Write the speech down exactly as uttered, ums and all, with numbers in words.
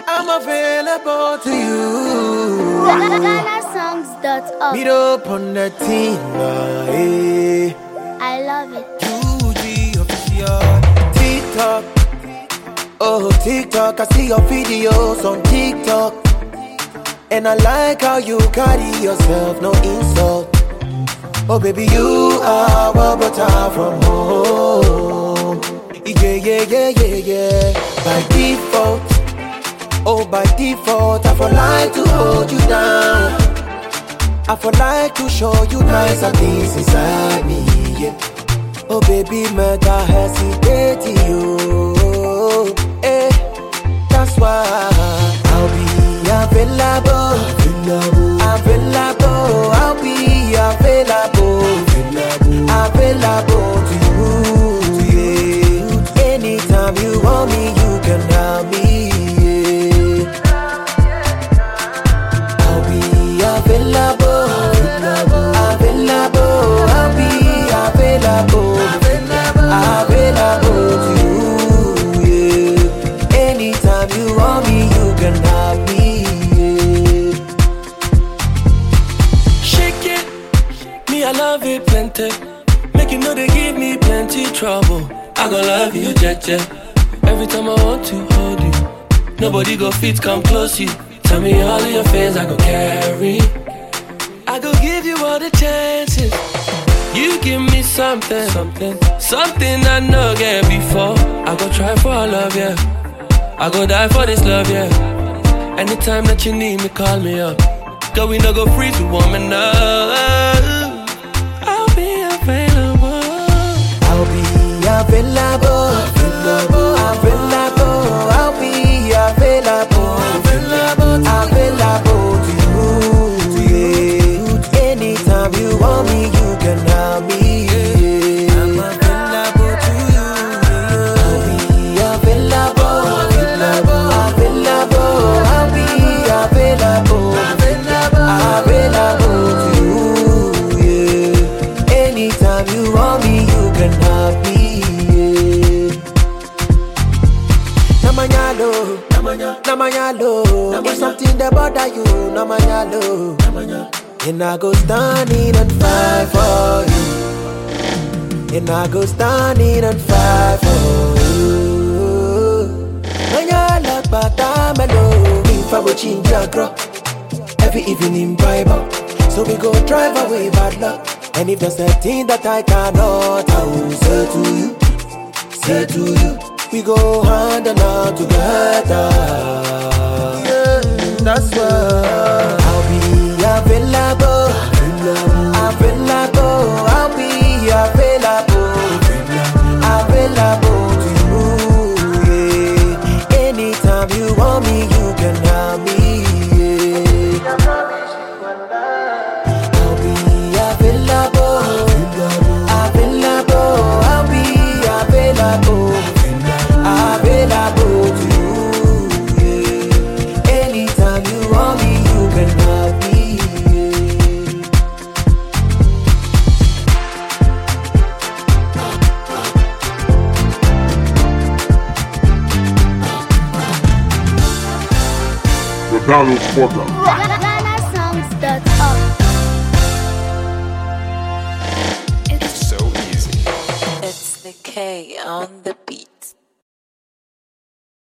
I'm available to you. Ghana songs dot org. Meet up on the team, eh. I love it. U G official. TikTok. Oh, TikTok. I see your videos on TikTok. And I like how you carry yourself, no insult. Oh, baby, you are what butter from home. Yeah, yeah, yeah, yeah, yeah. By default. Oh, by default, I for like to hold you down. I for like to show you nicer things inside me, yeah. Oh, baby, mega hesitate you. Eh, that's why I'll be available. Available, available. I'll be available. Available, available to you, yeah. Anytime you want me, you can have me. Available, available, available, I'll be available, available to you, yeah. Anytime you want me, you can have me, yeah. Shake it, me I love it plenty. Make you know they give me plenty trouble. I gon' love you, Jeje. Every time I want to hold you, nobody go fit come close you. Tell me all of your fears I go carry. I go give you all the chances. You give me something, something, something I know get before. I go try for all love, yeah. I go die for this love, yeah. Anytime that you need me, call me up. Girl, we no go free to woman up. I'll be available. I'll be available, available, available. I'll be available, available, available to you, yeah. Anytime you want me, you can have me, yeah. I'm available to you, yeah. I'll be available, available, available. I'll be available, available, available to you, yeah. Anytime you want me, you can have me, yeah. Namanyalo, namanyalo, if something that bother you, namanyalo, and I go standing and fight for you, and I go standing and fight for you. Nanyala patamelo, if I go change your crop, every evening Bible, so we go drive away bad luck. And if there's a thing that I cannot, I will say to you, say to you, we go hand and hand together. Yeah, that's why I'll be available, available, I'll be available, available to you, yeah. Anytime you want me, you can have me, yeah. I'll be available, available, I'll be available, available to you, yeah. Anytime you want me, you can have me, yeah. The download program. Ghana songs dot org. It's so easy. It's the K on the beat.